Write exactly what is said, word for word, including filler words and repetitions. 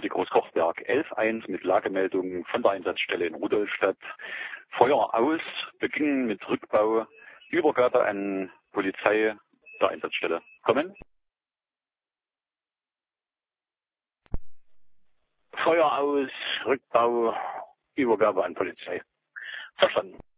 die Großkochberg elf eins mit Lagemeldung von der Einsatzstelle in Rudolstadt. Feuer aus, beginnen mit Rückbau, Übergabe an Polizei der Einsatzstelle. Kommen. Feuer aus, Rückbau, Übergabe an Polizei. Verstanden.